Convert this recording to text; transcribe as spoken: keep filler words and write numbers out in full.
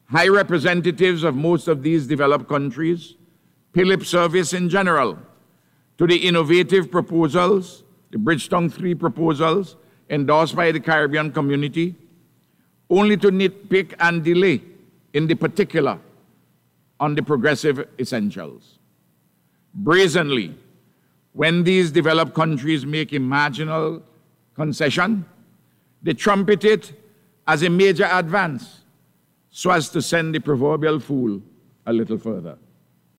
high representatives of most of these developed countries pay lip service in general to the innovative proposals, the Bridgetown three proposals endorsed by the Caribbean community, only to nitpick and delay in the particular on the progressive essentials. Brazenly, when these developed countries make a marginal concession, they trumpet it as a major advance so as to send the proverbial fool a little further.